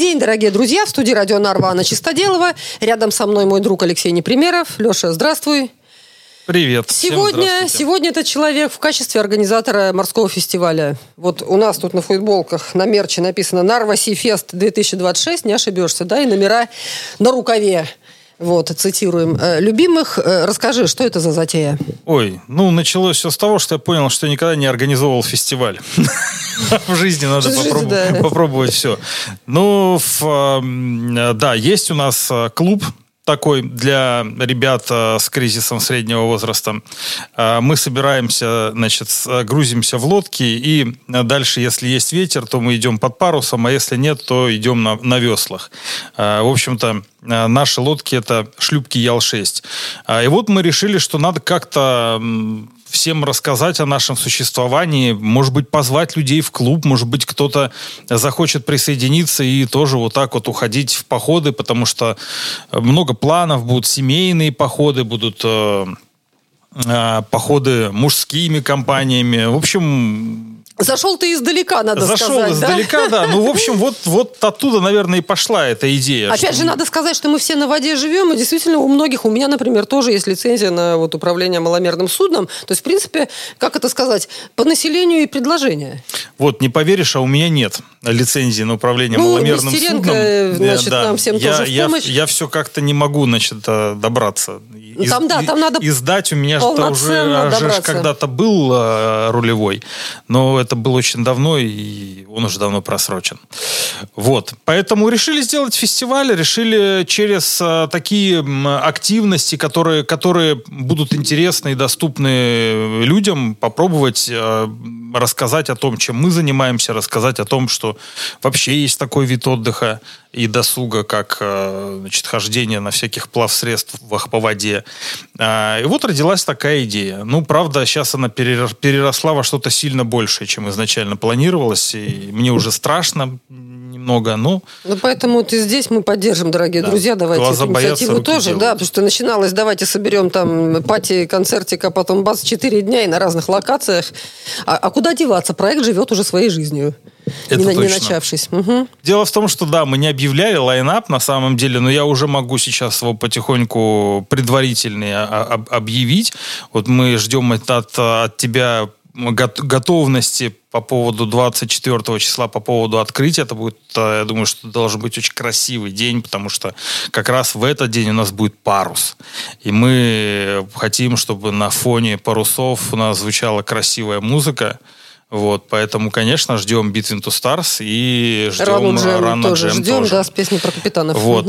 день, дорогие друзья. В студии радио Нарва Анна Чистоделова. Рядом со мной мой друг Алексей Непримеров. Леша, здравствуй. Привет. Сегодня этот человек в качестве организатора морского фестиваля. Вот у нас тут на футболках на мерче написано «Нарва Си Фест 2026», не ошибешься, да, и номера на рукаве. Вот, цитируем. Любимых, расскажи, что это за затея? Началось все с того, что я понял, что я никогда не организовывал фестиваль. В жизни надо попробовать все. Есть у нас клуб такой для ребят с кризисом среднего возраста. Мы собираемся, грузимся в лодки, и дальше, если есть ветер, то мы идем под парусом, а если нет, то идем на веслах. В общем-то, наши лодки — это шлюпки Ял-6. И вот мы решили, что надо как-то всем рассказать о нашем существовании, может быть, позвать людей в клуб, может быть, кто-то захочет присоединиться и тоже вот так вот уходить в походы, потому что много планов, будут семейные походы, будут походы мужскими компаниями. В общем... Зашел ты издалека, надо сказать. Зашел издалека, да. В общем, вот оттуда, наверное, и пошла эта идея. Опять же, надо сказать, что мы все на воде живем, и действительно у многих, у меня, например, тоже есть лицензия на управление маломерным судном. То есть, в принципе, как это сказать, по населению и предложение. Вот, не поверишь, а у меня нет лицензии на управление маломерным судном. Нам всем тоже в помощь. Я все как-то не могу, добраться. Там надо издать у меня уже когда-то был рулевой, но это было очень давно, и он уже давно просрочен. Вот. Поэтому решили сделать фестиваль, решили через такие активности, которые будут интересны и доступны людям, попробовать рассказать о том, чем мы занимаемся, рассказать о том, что вообще есть такой вид отдыха и досуга, как хождение на всяких плавсредствах по воде. И вот родилась такая идея. Правда, сейчас она переросла во что-то сильно большее, чем изначально планировалось, и мне уже страшно немного, поэтому здесь мы поддержим, дорогие друзья, давайте эту инициативу тоже, потому что начиналось, давайте соберем там пати, концертик, а потом 4 дня и на разных локациях. А куда деваться? Проект живет уже своей жизнью. Не начавшись. Угу. Дело в том, что мы не объявляли лайн-ап на самом деле, но я уже могу сейчас его потихоньку предварительный объявить. Вот мы ждем от тебя готовности по поводу 24 числа, по поводу открытия. Это будет, я думаю, что должен быть очень красивый день, потому что как раз в этот день у нас будет парус. И мы хотим, чтобы на фоне парусов у нас звучала красивая музыка. Вот, поэтому, конечно, ждем Between Two Stars и ждем Run тоже. Ждем, с песней про капитанов. Вот.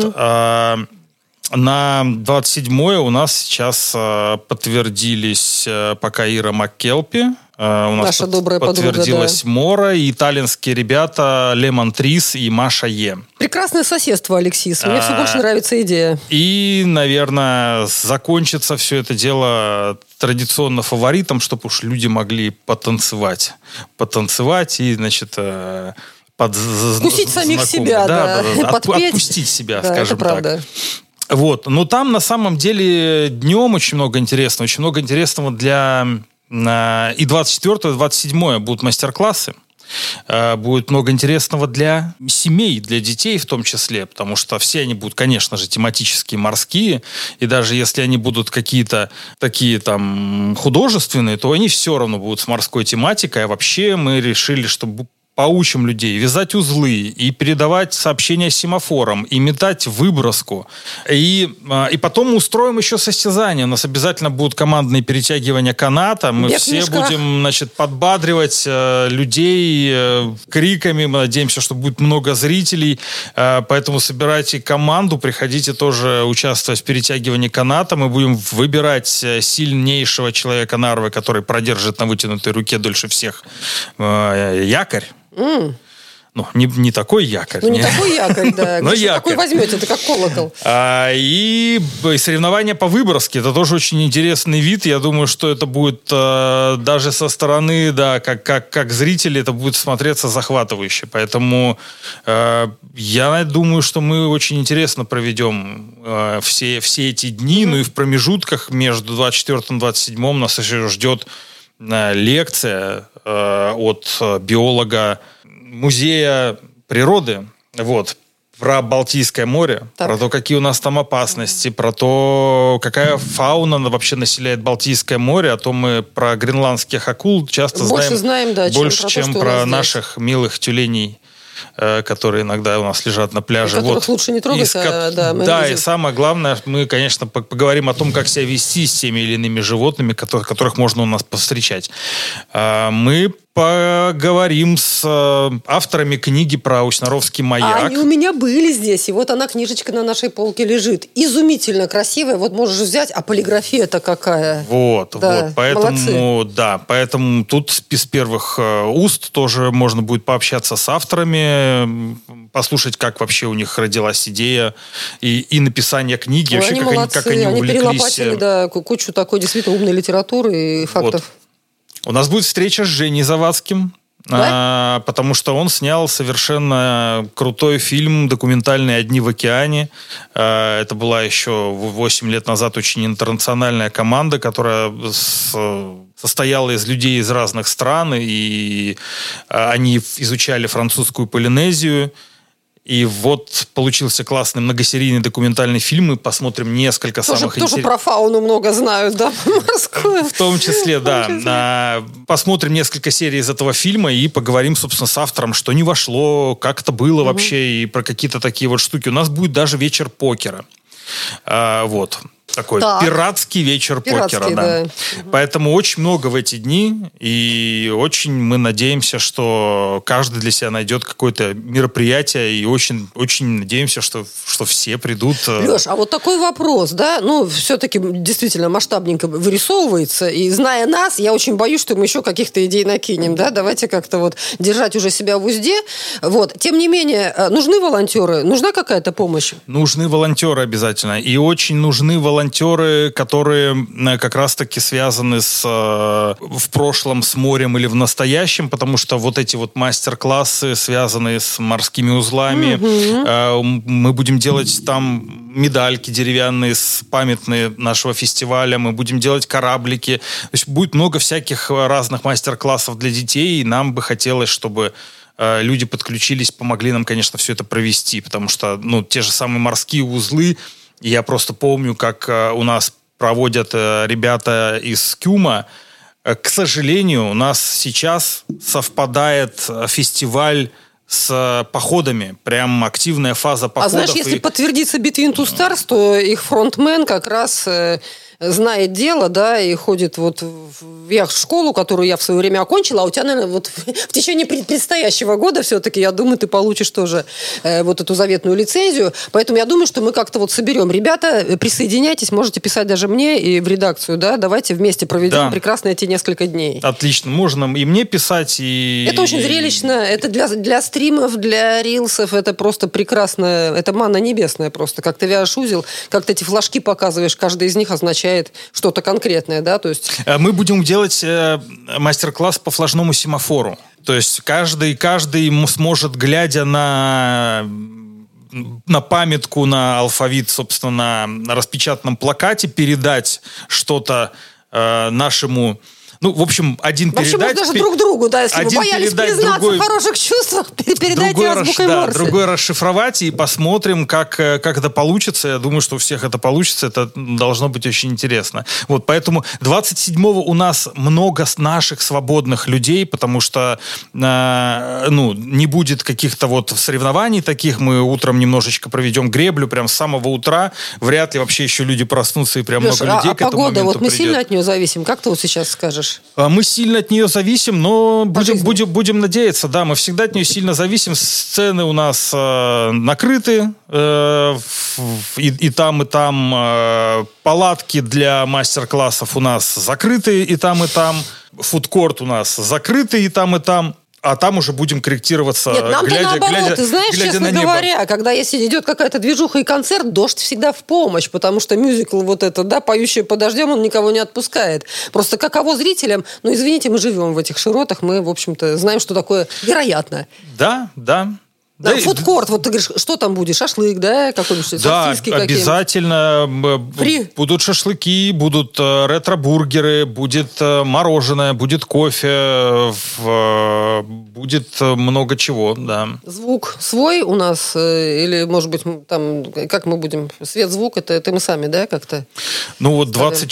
На 27-е у нас сейчас подтвердились пока Ира МакКелпи. У нас наша добрая подтвердилась подруга, Мора и итальянские ребята Лемон Трис и Маша Е. Прекрасное соседство, Алексис. Мне все больше нравится идея. И, наверное, закончится все это дело традиционно фаворитом, чтобы уж люди могли потанцевать и, вкусить самих себя, отпустить себя, скажем это правда. Так. Вот. Но там, на самом деле, днем очень много интересного для... И 24-е, и 27-е будут мастер-классы. Будет много интересного для семей, для детей в том числе, потому что все они будут, конечно же, тематические, морские, и даже если они будут какие-то такие там художественные, то они все равно будут с морской тематикой, а вообще мы решили, чтобы поучим людей вязать узлы и передавать сообщения семафорам, и метать выброску. И потом мы устроим еще состязания. У нас обязательно будут командные перетягивания каната. Мы все будем, подбадривать людей криками. Мы надеемся, что будет много зрителей. Поэтому собирайте команду, приходите тоже участвовать в перетягивании каната. Мы будем выбирать сильнейшего человека Нарвы, который продержит на вытянутой руке дольше всех якорь. Не такой якорь. Не такой якорь, да. Но якорь. Такой возьмете, это как колокол. И соревнования по выброске. Это тоже очень интересный вид. Я думаю, что это будет даже со стороны, как зрители, это будет смотреться захватывающе. Поэтому я думаю, что мы очень интересно проведем все эти дни. И в промежутках между 24 и 27 нас еще ждет лекция от биолога Музея природы. Вот. про Балтийское море, про то, какие у нас там опасности, про то, какая фауна вообще населяет Балтийское море, а то мы про гренландских акул часто знаем да, больше, чем про наших милых тюленей, которые иногда у нас лежат на пляже. Которых лучше не трогать. И самое главное, мы, конечно, поговорим о том, как себя вести с теми или иными животными, которых можно у нас повстречать. Мы поговорим с авторами книги про Учнаровский маяк. Они у меня были здесь, и вот она, книжечка на нашей полке лежит. Изумительно красивая, вот можешь взять, а полиграфия-то какая. Поэтому тут с первых уст тоже можно будет пообщаться с авторами, послушать, как вообще у них родилась идея и написание книги. Вообще, как они увлеклись. Они перелопатили, кучу такой действительно умной литературы и фактов. У нас будет встреча с Женей Завадским, потому что он снял совершенно крутой фильм документальный «Одни в океане». Это была еще 8 лет назад очень интернациональная команда, которая состояла из людей из разных стран, и они изучали французскую Полинезию. И вот получился классный многосерийный документальный фильм. Мы посмотрим несколько самых интересных... Тоже про фауну много знают, да? Морскую. В том числе, да. Посмотрим несколько серий из этого фильма и поговорим, собственно, с автором, что не вошло, как это было вообще, и про какие-то такие вот штуки. У нас будет даже вечер покера. Такой пиратский вечер покера. Да. Поэтому очень много в эти дни, и очень мы надеемся, что каждый для себя найдет какое-то мероприятие, и очень, очень надеемся, что все придут. Леш, а вот такой вопрос, да, все-таки действительно масштабненько вырисовывается, и зная нас, я очень боюсь, что мы еще каких-то идей накинем, да, давайте как-то держать уже себя в узде. Тем не менее, нужны волонтеры, нужна какая-то помощь? Нужны волонтеры обязательно, и очень нужны волонтеры, которые как раз-таки связаны в прошлом с морем или в настоящем, потому что вот эти вот мастер-классы, связанные с морскими узлами, мы будем делать там медальки деревянные, памятные нашего фестиваля, мы будем делать кораблики. То есть будет много всяких разных мастер-классов для детей, и нам бы хотелось, чтобы люди подключились, помогли нам, конечно, все это провести, потому что, те же самые морские узлы. Я просто помню, как у нас проводят ребята из КЮМа. К сожалению, у нас сейчас совпадает фестиваль с походами. Прям активная фаза походов. А знаешь, если подтвердится Between Two Stars, то их фронтмен как раз знает дело, да, и ходит в яхт-школу, которую я в свое время окончила, а у тебя, наверное, в течение предстоящего года все-таки, я думаю, ты получишь тоже эту заветную лицензию. Поэтому я думаю, что мы как-то соберем. Ребята, присоединяйтесь, можете писать даже мне и в редакцию, да, давайте вместе проведем прекрасно эти несколько дней. Отлично, можно и мне писать, и... Это очень зрелищно, это для стримов, для рилсов, это просто прекрасно, это манна небесная просто. Как ты вяжешь узел, как ты эти флажки показываешь, каждый из них означает что-то конкретное, да, то есть... Мы будем делать мастер-класс по флажному семафору. То есть каждый сможет, глядя на памятку, на алфавит, собственно, на распечатанном плакате, передать что-то нашему... в общем, один передать... Вообще, может, даже друг другу, да, если вы боялись признаться в хороших чувствах, передайте азбукой Морзе. Другой расшифровать, и посмотрим, как это получится. Я думаю, что у всех это получится. Это должно быть очень интересно. Поэтому 27-го у нас много наших свободных людей, потому что не будет каких-то соревнований таких. Мы утром немножечко проведем греблю, прям с самого утра. Вряд ли вообще еще люди проснутся, и прям Леша, много людей к этому погода, моменту мы придет. сильно от нее зависим. Как ты сейчас скажешь? Мы сильно от нее зависим, но будем надеяться. Да, мы всегда от нее сильно зависим. Сцены у нас накрыты. И там. Палатки для мастер-классов у нас закрыты и там. Фудкорт у нас закрытый и там. А там уже будем корректироваться, Нет, нам-то наоборот. Ты знаешь, глядя честно говоря, когда если идет какая-то движуха и концерт, дождь всегда в помощь, потому что мюзикл «Поющие под дождем», он никого не отпускает. Просто каково зрителям? Извините, мы живем в этих широтах, мы, в общем-то, знаем, что такое вероятно. Да. Да, фудкорт, вот ты говоришь, что там будет? Шашлык, да? Какой-нибудь да, сосиски обязательно Фри? Будут шашлыки, будут ретро-бургеры, будет мороженое, будет кофе, будет много чего, да. Звук свой у нас? Или, может быть, там, как мы будем? Свет, звук, это мы сами, да, как-то? Ну вот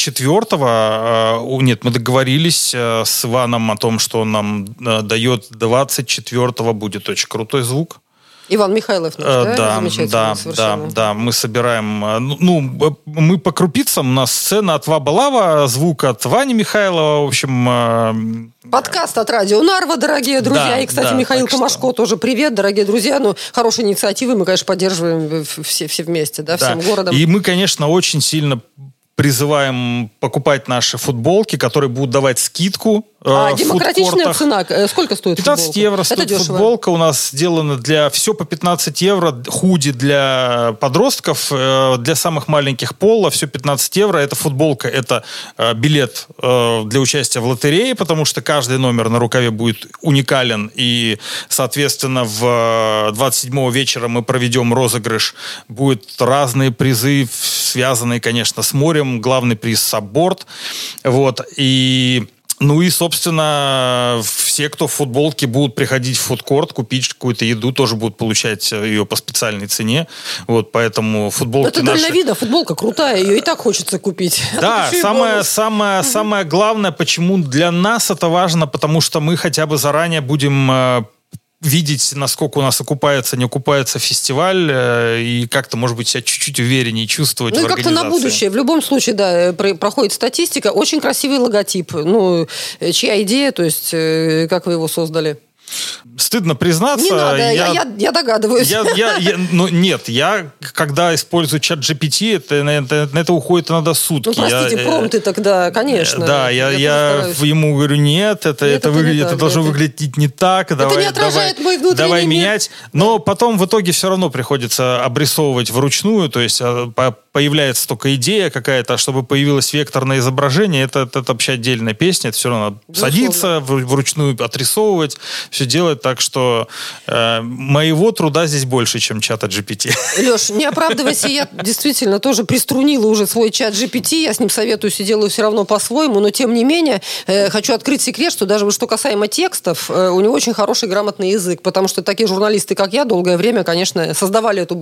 24-го, нет, мы договорились с Иваном о том, что он нам дает 24-го, будет очень крутой звук. Иван Михайлов наш, да? Замечательно совершенно. Да, мы собираем, мы по крупицам, у нас сцена от Ваба Лава, звук от Вани Михайлова, в общем... Подкаст от Радио Нарва, дорогие друзья. Да, и, кстати, Михаил Камашко тоже привет, дорогие друзья. Ну, хорошие инициативы мы, конечно, поддерживаем все вместе, да, всем городом. И мы, конечно, очень сильно призываем покупать наши футболки, которые будут давать скидку. Демократичная цена. Сколько стоит 15 футболка? евро стоит футболка. У нас сделано все по 15 евро. Худи для подростков, для самых маленьких пола. Все 15 евро. Это футболка, это билет для участия в лотерее, потому что каждый номер на рукаве будет уникален. И, соответственно, в 27-го вечера мы проведем розыгрыш. Будут разные призы, связанные, конечно, с морем. Главный приз — сабборд. Вот. Ну и, собственно, все, кто в футболке, будут приходить в фудкорт, купить какую-то еду, тоже будут получать ее по специальной цене. Вот, поэтому футболки это наши... дальновидно, футболка крутая, ее и так хочется купить. Да, самое главное, почему для нас это важно, потому что мы хотя бы заранее будем... видеть, насколько у нас окупается, не окупается фестиваль, и как-то, может быть, себя чуть-чуть увереннее чувствовать в организации. Ну и как-то на будущее. В любом случае, да, проходит статистика. Очень красивый логотип. Ну, чья идея, то есть, как вы его создали? Стыдно признаться. Не надо, я догадываюсь. Я когда использую чат GPT, на это уходит иногда сутки. Ну, простите, промпты тогда, конечно. Да, я ему говорю, нет, это должно выглядеть не так. Это не отражает мой внутренний давай мир. менять. Но потом в итоге все равно приходится обрисовывать вручную, то есть появляется только идея какая-то, а чтобы появилось векторное изображение, это вообще отдельная песня, это все равно садиться, вручную отрисовывать, все делать, так что моего труда здесь больше, чем чата GPT. Леш, не оправдывайся, я действительно тоже приструнила уже свой чат GPT, я с ним советуюсь и делаю все равно по-своему, но тем не менее хочу открыть секрет, что даже что касаемо текстов, у него очень хороший грамотный язык, потому что такие журналисты, как я, долгое время, конечно, создавали эту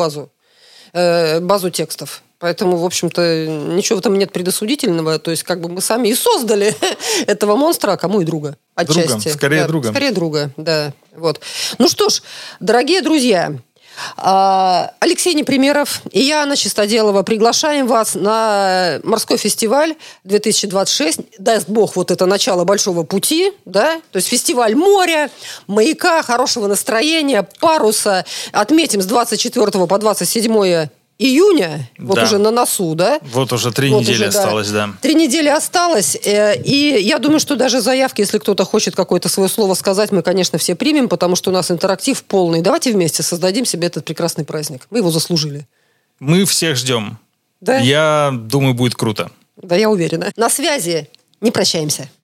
базу текстов. Поэтому, в общем-то, ничего в этом нет предосудительного. То есть, как бы мы сами и создали этого монстра, а кому и друга. Отчасти. Другом, скорее да, друга. Скорее друга, да. Вот. Ну что ж, дорогие друзья, Алексей Непримеров и я, Анна Чистоделова, приглашаем вас на морской фестиваль 2026. Даст Бог, вот это начало большого пути, да? То есть фестиваль моря, маяка, хорошего настроения, паруса. Отметим с 24 по 27 июня, вот уже на носу, да? Вот уже 3 недели осталось, да. 3 недели осталось, и я думаю, что даже заявки, если кто-то хочет какое-то свое слово сказать, мы, конечно, все примем, потому что у нас интерактив полный. Давайте вместе создадим себе этот прекрасный праздник. Мы его заслужили. Мы всех ждем. Да? Я думаю, будет круто. Да, я уверена. На связи. Не прощаемся.